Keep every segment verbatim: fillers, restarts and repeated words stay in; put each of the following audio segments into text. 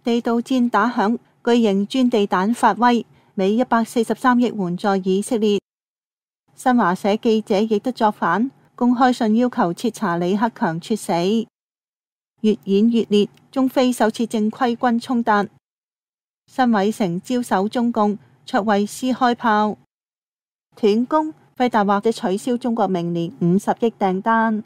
地道戰打響，巨型鑽地彈發威，美一百四十三億援助以色列。新華社記者亦都作反，公開信要求徹查李克強猝死。越演越烈，中非首次正規軍衝突。辛偉誠招手中共，卓慧思開炮。斷供，輝達或者取消中國明年五十億訂單。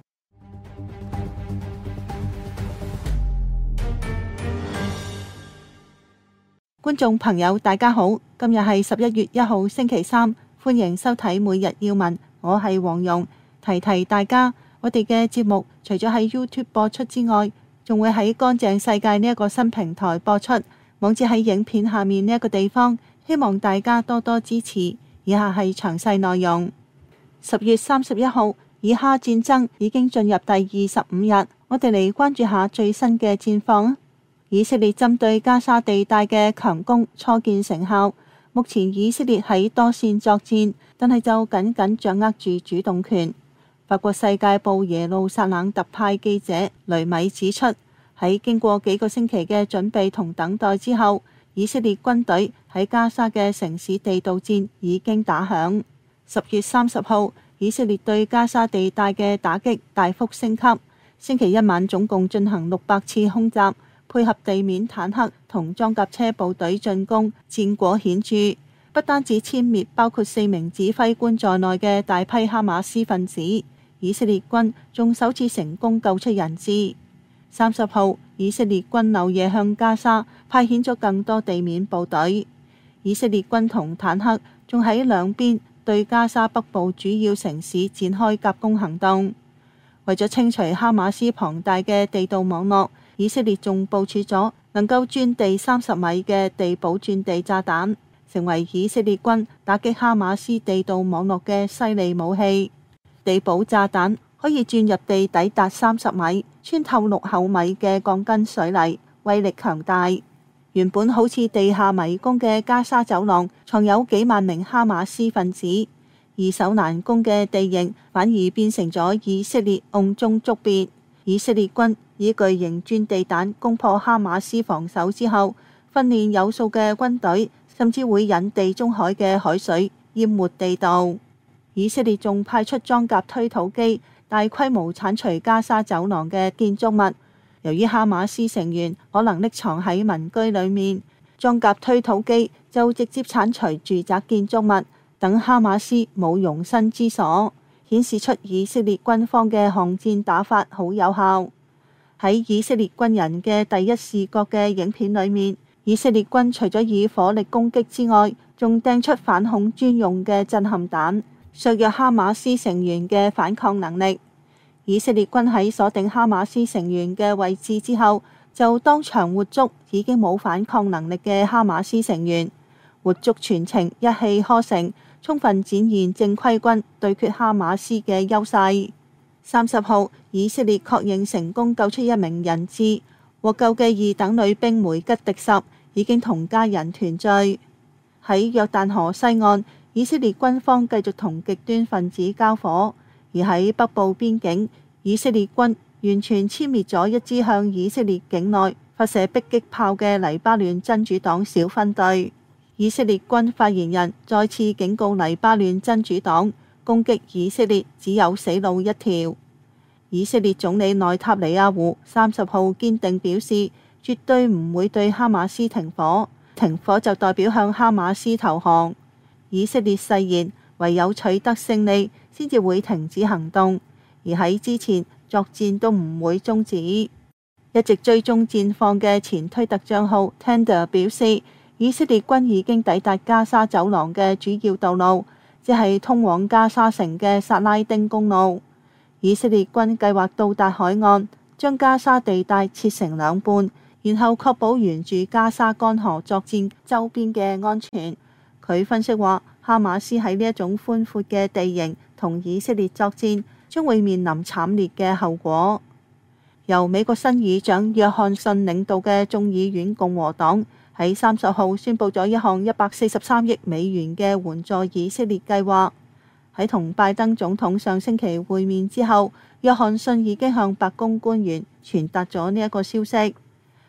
觀眾朋友大家好，今日係十一月一號星期三，歡迎收睇每日要聞，我係黃蓉。提提大家，我哋嘅節目除咗喺 YouTube 播出之外，仲會喺乾淨世界呢一個新平台播出，網址喺影片下面呢一個地方，希望大家多多支持。以下係詳細內容。十月三十一號，以哈戰爭已經進入第二十五日，我哋嚟關注下最新嘅戰況。以色列針對加沙地帶嘅強攻初見成效，目前以色列喺多線作戰，但係就緊緊掌握住主動權。法國世界報耶路撒冷特派記者雷米指出，喺經過幾個星期嘅準備同等待之後，以色列軍隊喺加沙嘅城市地道戰已經打響。十月三十號，以色列對加沙地帶嘅打擊大幅升級，星期一晚總共進行六百次空襲，配合地面坦克同裝甲車部隊進攻，戰果顯著。不單止殲滅包括四名指揮官在內嘅大批哈馬斯分子，以色列軍仲首次成功救出人質。三十號，以色列軍漏夜向加沙派遣咗更多地面部隊，以色列軍同坦克仲喺兩邊對加沙北部主要城市展開夾攻行動。為咗清除哈馬斯龐大嘅地道網絡，以色列仲部署咗能夠鑽地三十米嘅地堡鑽地炸彈，成為以色列軍打擊哈馬斯地道網絡嘅犀利武器。地堡炸彈可以鑽入地底達三十米，穿透六厚米嘅鋼筋水泥，威力強大。原本好似地下迷宮嘅加沙走廊，藏有幾萬名哈馬斯分子，易守難攻嘅地形反而變成咗以色列甕中捉鱉。以色列軍以巨型鑽地彈攻破哈馬斯防守之後，訓練有素嘅軍隊甚至會引地中海嘅海水淹沒地道。以色列仲派出裝甲推土機，大規模剷除加沙走廊嘅建築物。由於哈馬斯成員可能匿藏喺民居裏面，裝甲推土機就直接剷除住宅建築物，等哈馬斯冇容身之所，顯示出以色列軍方嘅巷戰打法好有效。喺以色列軍人嘅第一視覺嘅影片裏面，以色列軍除咗以火力攻擊之外，仲掟出反恐專用嘅震撼彈，削弱哈馬斯成員嘅反抗能力。以色列軍喺鎖定哈馬斯成員嘅位置之後，就當場活捉已經冇反抗能力嘅哈馬斯成員，活捉全程一氣呵成，充分展現正規軍對決哈馬斯嘅優勢。三十號，以色列確認成功救出一名人質，獲救嘅二等女兵梅吉迪什已經同家人團聚。喺約旦河西岸，以色列軍方繼續同極端分子交火，而喺北部邊境，以色列軍完全殲滅咗一支向以色列境內發射迫擊炮嘅黎巴嫩真主黨小分隊。以色列軍發言人再次警告黎巴嫩真主黨，攻擊以色列只有死路一條。以色列總理內塔尼亞胡三十號堅定表示，絕對唔會對哈馬斯停火，停火就代表向哈馬斯投降。以色列誓言，唯有取得勝利，先至會停止行動，而喺之前作戰都唔會終止。一直追蹤戰況嘅前推特帳號 Tender 表示，以色列軍已經抵達加沙走廊嘅主要道路，即係通往加沙城嘅薩拉丁公路。以色列軍計劃到達海岸，將加沙地帶切成兩半，然後確保沿住加沙乾河作戰周邊嘅安全。佢分析話，哈馬斯喺呢一種寬闊嘅地形同以色列作戰，將會面臨慘烈嘅後果。由美國新議長約翰遜領導嘅眾議院共和黨喺三十號宣布咗一項一百四十三億美元嘅援助以色列計劃。喺同拜登總統上星期會面之後，約翰遜已經向白宮官員傳達咗呢一個消息。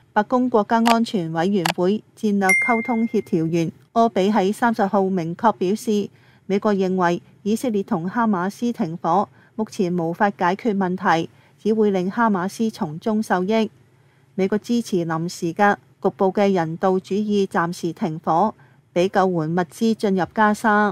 白宮國家安全委員會戰略溝通協調員柯比喺三十號明確表示，美國認為以色列同哈馬斯停火目前無法解決問題，只會令哈馬斯從中受益。美國支持臨時嘅局部嘅人道主義暫時停火，俾救援物資進入加沙。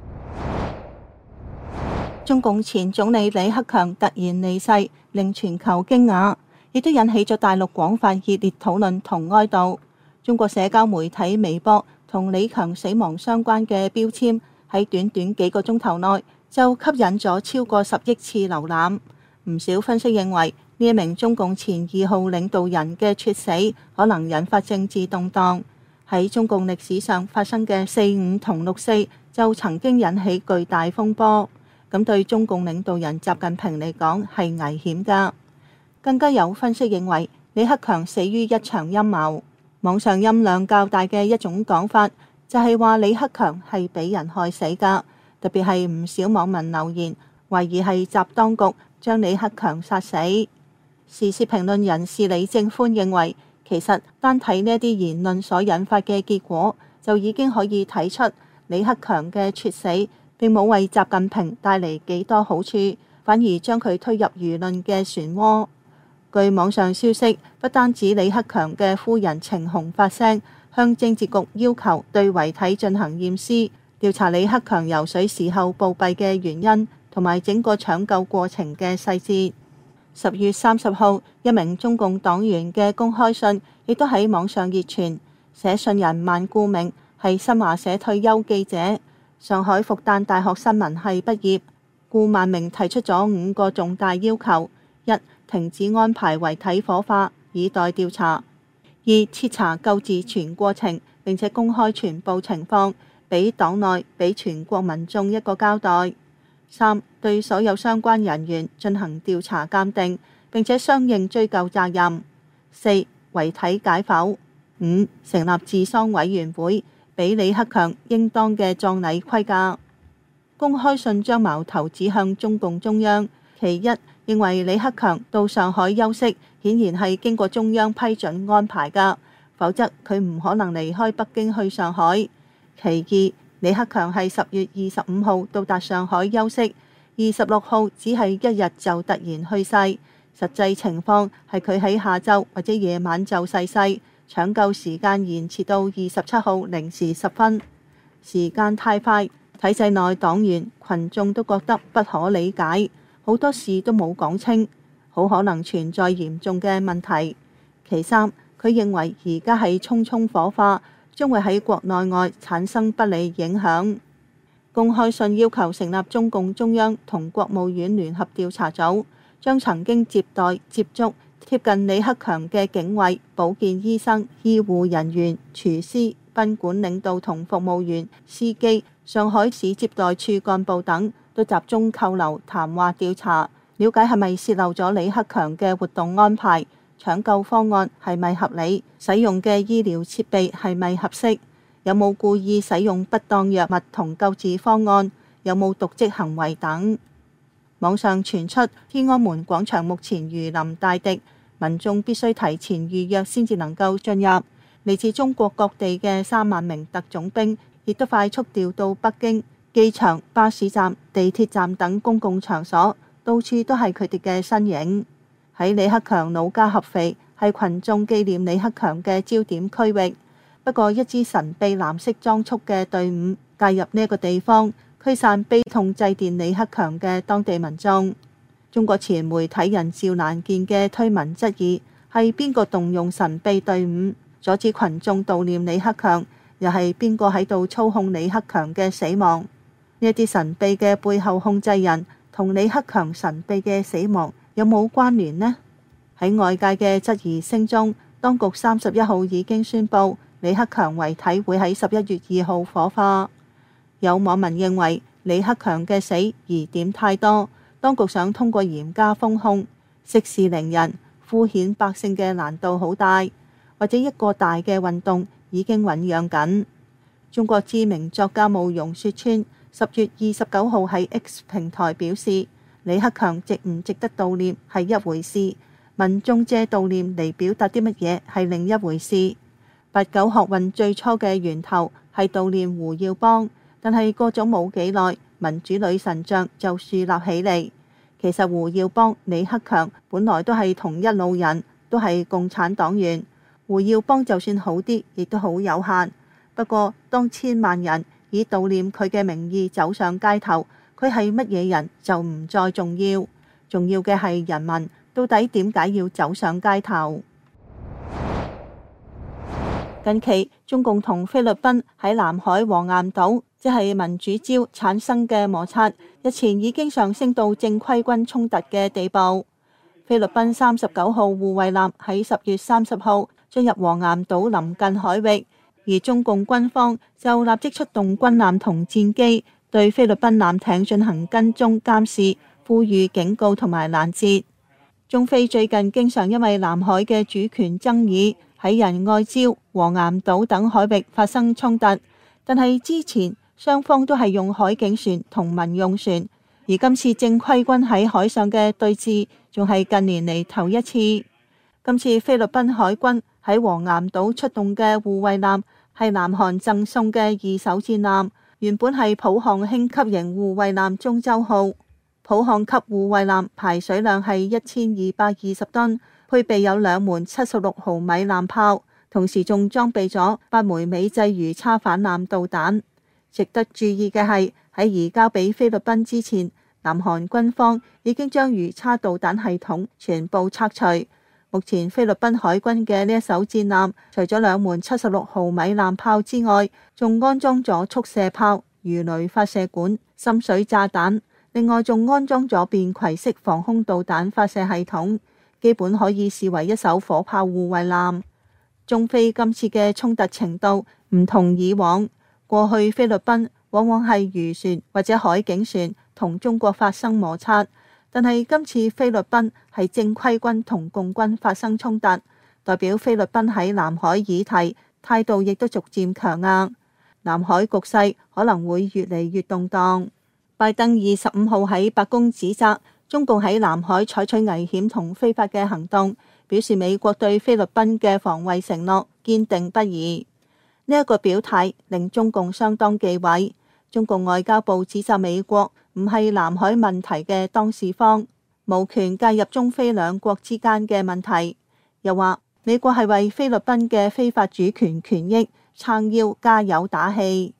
中共前總理李克強突然離世，令全球驚訝，亦都引起咗大陸廣泛熱烈討論同哀悼。中國社交媒體微博同李強死亡相關嘅標籤喺短短幾個鐘頭內就吸引咗超過十億次瀏覽。唔少分析認為，呢一名中共前二號領導人嘅猝死可能引發政治動盪。喺中共歷史上發生嘅四五同六四就曾經引起巨大風波。咁對中共領導人習近平嚟講係危險㗎。更加有分析認為，李克強死於一場陰謀。網上音量較大嘅一種講法就係話李克強係俾人害死㗎，特別係唔少網民留言懷疑係習當局將李克強殺死。時事評論人士李正歡認為，其實單睇呢啲言論所引發嘅結果，就已經可以睇出李克強嘅猝死並冇為習近平帶嚟幾多好處，反而將佢推入輿論嘅漩渦。據網上消息，不單止李克強嘅夫人程虹發聲，向政治局要求對遺體進行驗屍，調查李克強游水時候暴斃嘅原因，同埋整個搶救過程嘅細節。十月三十號，一名中共黨員嘅公開信亦都喺網上熱傳，寫信人萬顧明係新華社退休記者，上海復旦大學新聞系畢業。顧萬明提出咗五個重大要求：一、停止安排遺體火化，以待調查；二、徹查救治全過程，並且公開全部情況，俾黨內、俾全國民眾一個交代；三、對所有相關人員進行調查鑑定，並且相應追究責任；四、遺體解剖；五、成立治喪委員會，俾李克強應當嘅葬禮規格。公開信將矛頭指向中共中央，其一，認為李克強到上海休息，顯然係經過中央批准安排㗎，否則佢唔可能離開北京去上海。其二，李克強係十月二十五號到達上海休息，二十六號只係一日就突然去世，實際情況係佢喺下晝或者夜晚就逝世，搶救時間延遲到二十七號零時十分，時間太快。體制內黨員群眾都覺得不可理解，好多事都冇講清，好可能存在嚴重嘅問題。其三，佢認為而家係匆匆火化，將會喺國內外產生不利影響。公開信要求成立中共中央同國務院聯合調查組，將曾經接待、接觸、貼近李克強嘅警衛、保健醫生、醫護人員、廚師、賓館領導同服務員、司機、上海市接待處幹部等都集中扣留談話調查，了解係咪洩漏咗李克強嘅活動安排、搶救方案係咪合理、使用嘅醫療設備係咪合適、有冇故意使用不當藥物同救治方案、有冇瀆職行為等。網上傳出天安門廣場目前如臨大敵，民眾必須提前預約先至能夠進入。嚟自中國各地嘅三萬名特種兵亦都快速調到北京機場、巴士站、地鐵站等公共場所，到處都係佢哋嘅身影。喺李克強老家合肥，係群眾紀念李克強嘅焦點區域。不過，一支神秘藍色裝束嘅隊伍介入呢一個地方，驅散悲痛祭奠李克強嘅當地民眾。中國前媒體人趙蘭健嘅推文質疑係邊個動用神秘隊伍阻止群眾悼念李克強，又係邊個喺度操控李克強嘅死亡？呢一啲神秘嘅背後控制人同李克強神秘嘅死亡有冇關聯呢？喺外界嘅質疑聲中，當局三十一號已經宣布李克強遺體會喺十一月二號火化。有網民認為李克強嘅死疑點太多，當局想通過嚴加封控息事寧人，敷衍百姓嘅難度好大，或者一個大嘅運動已經醖釀緊。中國知名作家慕容雪村十月二十九號喺 X 平台表示，李克強值唔值得悼念係一回事， 民眾借悼念嚟表達啲乜嘢係另一回事。八九學運最初嘅源頭係悼念胡耀邦，但係過咗冇幾耐，民主女神像就樹立起嚟。其實胡耀邦、李克強本來都係同一路人，都係共產黨員。胡耀邦就算好啲，亦都好有限。不過當千萬人以悼念佢嘅名義走上街頭，佢係乜嘢人就唔再重要，重要嘅係人民到底點解要走上街頭。近期中共同菲律賓喺南海黃岩島，即係民主礁產生嘅摩擦，日前已經上升到正規軍衝突嘅地步。菲律賓三十九號護衛艦喺十月三十號進入黃岩島臨近海域，而中共軍方就立即出動軍艦同戰機對菲律賓艦艇進行跟蹤監視、呼籲警告同埋攔截。中菲最近經常因為南海嘅主權爭議喺仁愛礁、黃岩島等海域發生衝突，但係之前雙方都係用海警船同民用船，而今次正規軍喺海上嘅對峙仲係近年嚟頭一次。今次菲律賓海軍喺黃岩島出動嘅護衛艦係南韓贈送嘅二手戰艦，原本係普項輕級型護衛艦中州號。普項級護衛艦排水量係一千二百二十噸，配備有兩門七十六毫米艦炮，同時仲裝備咗八枚美製魚叉反艦導彈。值得注意嘅係喺移交俾菲律賓之前，南韓軍方已經將魚叉導彈系統全部拆除。目前菲律賓海軍嘅呢一艘戰艦，除咗兩門七十六毫米艦炮之外，仲安裝咗速射炮、魚雷發射管、深水炸彈，另外仲安裝咗便攜式防空導彈發射系統，基本可以視為一艘火炮護衛艦。中菲今次嘅衝突程度唔同以往，過去菲律賓往往係漁船或者海警船同中國發生摩擦，但係今次菲律賓係正規軍同共軍發生衝突，代表菲律賓喺南海議題態度亦都逐漸強硬，南海局勢可能會越嚟越動盪。拜登二十五號喺白宮指責中共喺南海採取危險同非法嘅行動，表示美國對菲律賓嘅防衛承諾堅定不移。呢、這、一個表態令中共相當忌諱。中共外交部指責美國唔係南海問題嘅當事方，無權介入中菲兩國之間嘅問題。又話美國係為菲律賓嘅非法主權權益撐腰加油打氣。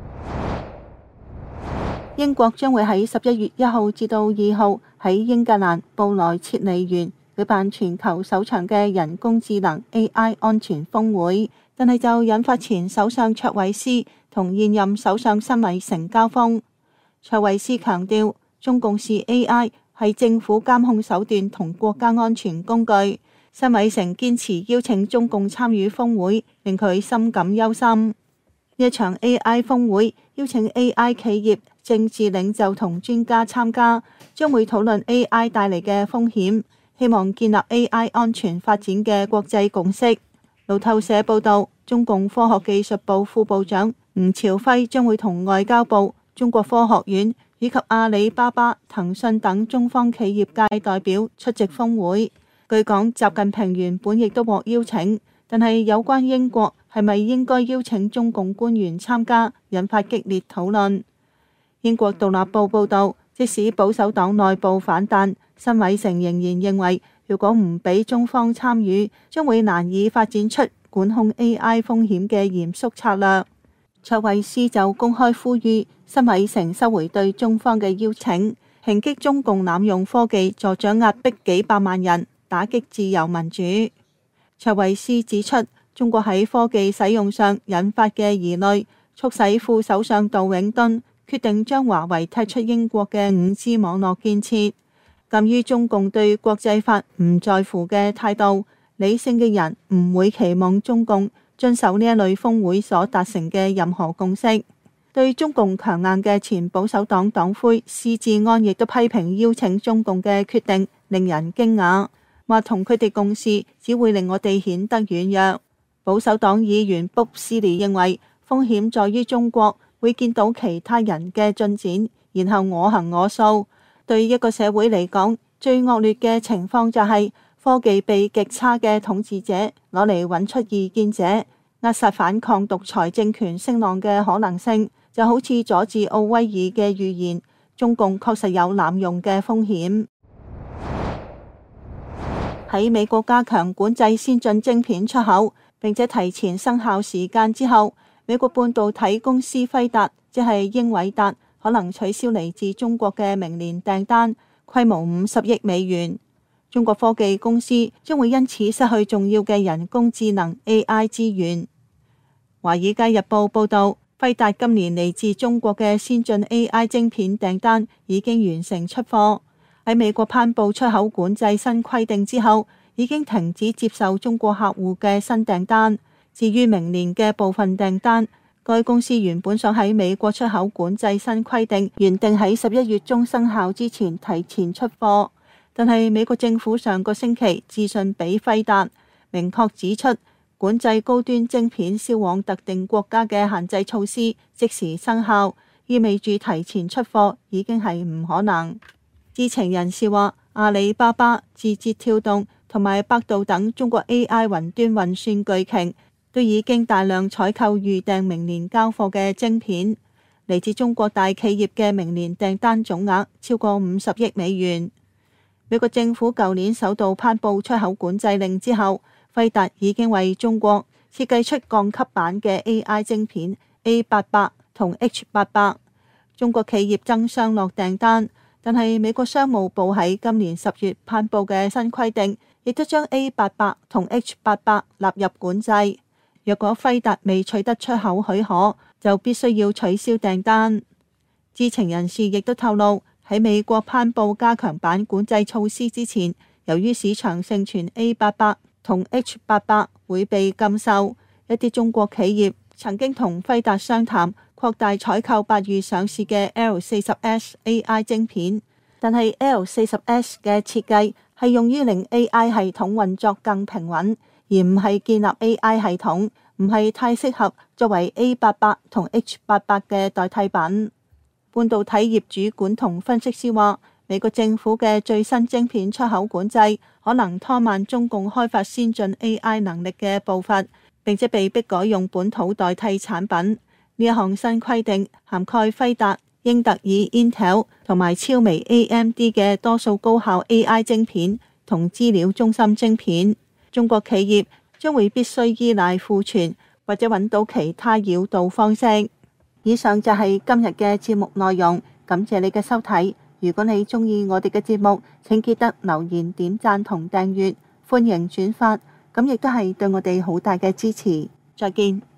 英國將會喺十一月一號至到二號喺英格蘭布萊切利園舉辦全球首場嘅人工智能 A I 安全峰會，但係就引發前首相卓慧思同現任首相辛偉誠交鋒。卓慧思強調，中共視 A I 係政府監控手段同國家安全工具。辛偉誠堅持邀請中共參與峰會，令佢深感憂心。呢一場 A I 峰會邀請 A I 企業、政治領袖同專家參加，將會討論 A I 帶嚟嘅風險，希望建立 A I 安全發展嘅國際共識。路透社報道，中共科學技術部副部長吳朝輝將會同外交部、中國科學院以及阿里巴巴、騰訊等中方企業界代表出席峰會。據講，習近平原本亦都獲邀請，但係有關英國係咪應該邀請中共官員參加，引發激烈討論。英國獨立報報道，即使保守黨內部反彈，辛偉誠仍然認為，如果唔俾中方參與，將會難以發展出管控 A I 風險嘅嚴肅策略。卓慧思就公開呼籲辛偉誠收回對中方嘅邀請，抨擊中共濫用科技助長壓迫幾百萬人，打擊自由民主。卓慧思指出，中國喺科技使用上引發嘅疑慮，促使副首相杜永敦決定將華為踢出英國嘅五 G 網絡建設。鑒於中共對國際法唔在乎嘅態度，理性嘅人唔會期望中共遵守呢一類峰會所達成嘅任何共識。對中共強硬嘅前保守黨黨魁施志安亦都批評邀請中共嘅決定令人驚訝，話同佢哋共事只會令我哋顯得軟弱。保守黨議員卜斯尼認為風險在於中國會見到其他人嘅進展，然後我行我素。對一個社會嚟講，最惡劣嘅情況就係科技被極差嘅統治者攞嚟揾出異見者，扼殺反抗獨裁政權聲浪嘅可能性，就好似佐治奧威爾嘅預言，中共確實有濫用嘅風險。喺美國加強管制先進晶片出口，並且提前生效時間之後，美國半導體公司輝達，即係英偉達，可能取消嚟自中國嘅明年訂單，規模五十億美元。中國科技公司將會因此失去重要嘅人工智能 A I 資源。華爾街日報報道，輝達今年嚟自中國嘅先進 A I 晶片訂單已經完成出貨。喺美國頒布出口管制新規定之後，已經停止接受中國客戶嘅新訂單。至於明年嘅部分訂單，該公司原本想喺美國出口管制新規定原定喺十一月中生效之前提前出貨。但係美國政府上個星期致信俾輝達，明確指出管制高端晶片銷往特定國家嘅限制措施即時生效，意味住提前出貨已經係唔可能。知情人士話，阿里巴巴、字節跳動同埋百度等中國 A I 雲端運算巨擎都已經大量採購預訂明年交貨嘅晶片。嚟自中國大企業嘅明年訂單總額超過五十億美元。美國政府舊年首度頒布出口管制令之後，輝達已經為中國設計出降級版嘅 A I 晶片 A 八百同 H 八百。中國企業爭相落訂單，但係美國商務部喺今年十月頒布嘅新規定，亦都將 A 八百同 H 八百納入管制。若果輝達未取得出口許可，就必須要取消訂單。知情人士亦都透露，喺美國頒布加強版管制措施之前，由於市場盛傳 A 八百同 H 八百會被禁售，一啲中國企業曾經同輝達商談擴大採購八月上市嘅 L 四十 S A I 晶片，但係 L 四十 S 嘅設計係用於令 A I 系統運作更平穩，而唔係建立 A I 系統，唔係太適合作為 A 八百同 H 八百嘅代替品。半導體業主管同分析師話，美國政府嘅最新晶片出口管制可能拖慢中共開發先進 A I 能力嘅步伐，並且被迫改用本土代替產品。呢一項新規定涵蓋輝達、英特爾 Intel 同埋超微 A M D 嘅多數高效 A I 晶片同資料中心晶片。中國企業將會必須依賴庫存或者揾到其他繞道方式。以上就係今日嘅節目內容，感謝你嘅收睇。如果你鍾意我哋嘅節目，請記得留言、點讚同訂閱，歡迎轉發，咁亦都係對我哋好大嘅支持。再見。